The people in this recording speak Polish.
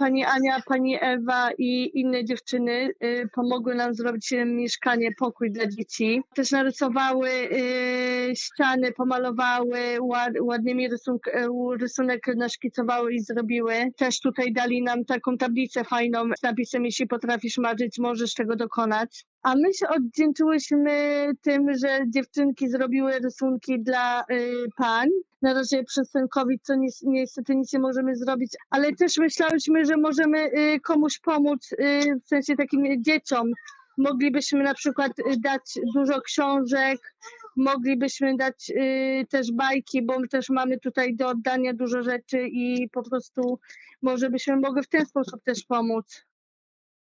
pani Ania, pani Ewa i inne dziewczyny pomogły nam zrobić mieszkanie, pokój dla dzieci. Też narysowały ściany, pomalowały, ładnymi rysunek naszkicowały i zrobiły. Też tutaj dali nam taką tablicę fajną z napisem: jeśli potrafisz marzyć, możesz tego dokonać. A my się odwdzięczyłyśmy tym, że dziewczynki zrobiły rysunki dla pań. Na razie przez ten COVID, co niestety nic nie możemy zrobić, ale też myślałyśmy, że możemy komuś pomóc, w sensie takim dzieciom. Moglibyśmy na przykład dać dużo książek, moglibyśmy dać też bajki, bo my też mamy tutaj do oddania dużo rzeczy i po prostu może byśmy mogły w ten sposób też pomóc.